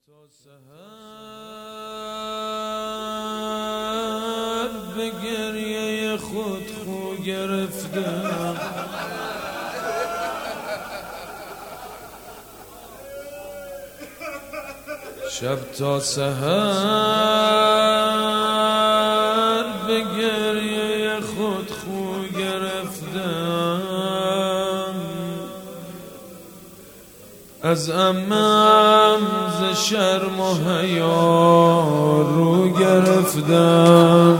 تا سحر به گریه خود خو گرفتم، شب تا سحر به گریه خود خو گرفتم، از عمم ز شرم و حیا رو گرفتم،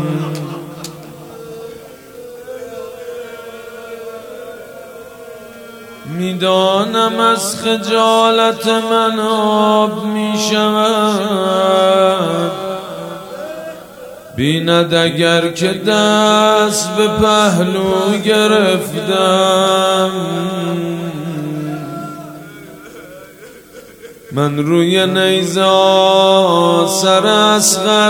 میدانم از خجالت من آب می شود، بیند اگر که دست به پهلو گرفتم، من روی نیزه سر اصغر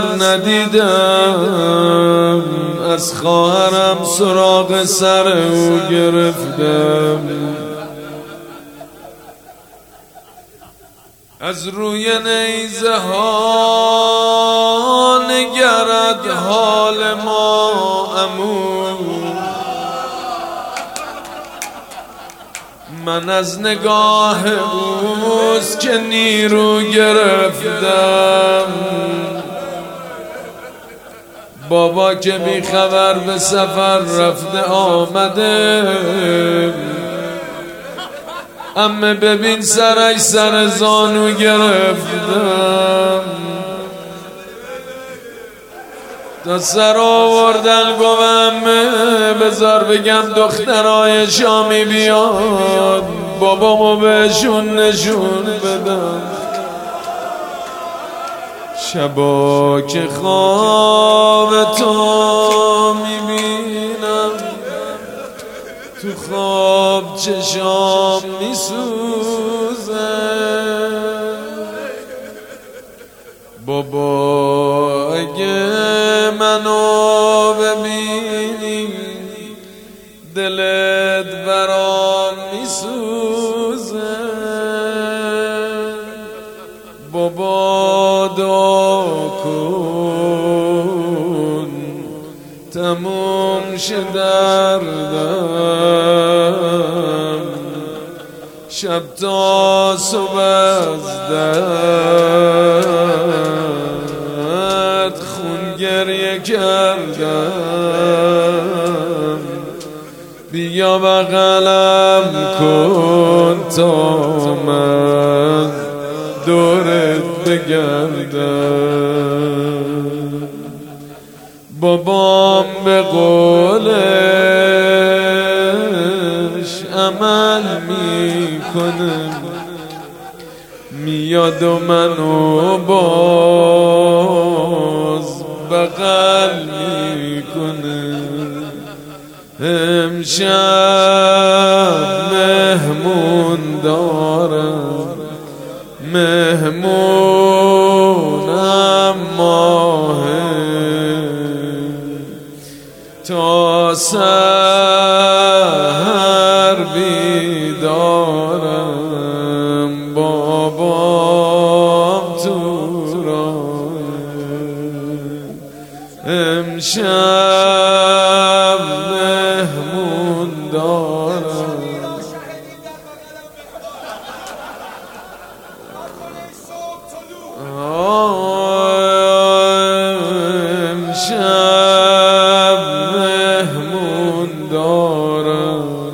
ندیدم، از خواهرم سراغ سر او گرفتم، از روی نیزه ها نگرد حال ما عمو، من از نگاه اوست که نیرو گرفتم، بابا که بی خبر به سفر رفته آمده، عمه ببین سرش سر زانو گرفتم، تا سر آوردن گفت عمه بذار بگم دخترای شامی بیاد بابامو بهشون نشون بدم، شبا که خواب تو میبینم، تو خواب چشام میسوزه، بابا اگه منو ببینی دلت برام میسوزه، بابا دعا کن تموم شه دردم، شب تا صبح از درد خون گریه کردم، بیا بغلم کن تا من دورت بگردم، بابام به قولش عمل میکنه، میاد و منو باز بغل میکنه، امشب مهمون دارم، مهمونم ماهه، تا سحر بیدارم، بابام تو راه، امشب مهمون دارم، امشب مهمون دارم،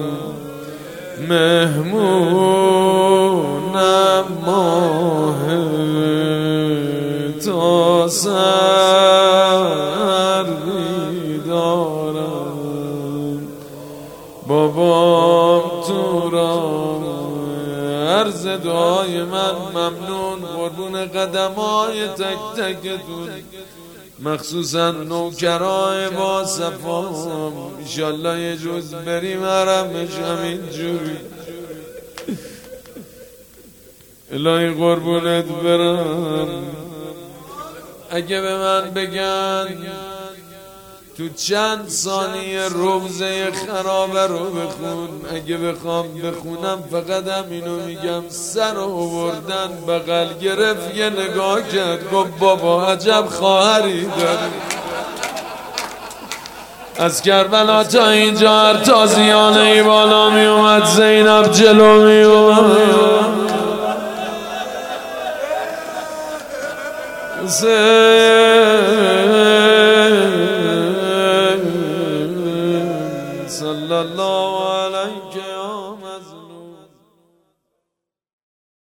مهمونم ماهه، تا سر بیدارم، بابام تو راه، عرض دعای من ممنون، قربون قدمای تک تکتون، مخصوصا نوکرای با صفام، انشالله یه جز بریم حرمش همین جوری، الهی قربونت برم، اگه به من بگن تو چند ثانیه روزه خرابه رو بخون. اگه بخوام بخونم فقط همینو میگم. سر آوردن بغل گرفت یه نگاه کرد گفت بابا عجب خواهری داری. از کربلا تا اینجا هر تازیانه ای بالا می اومد زینب جلو می اومد. صلی الله علیه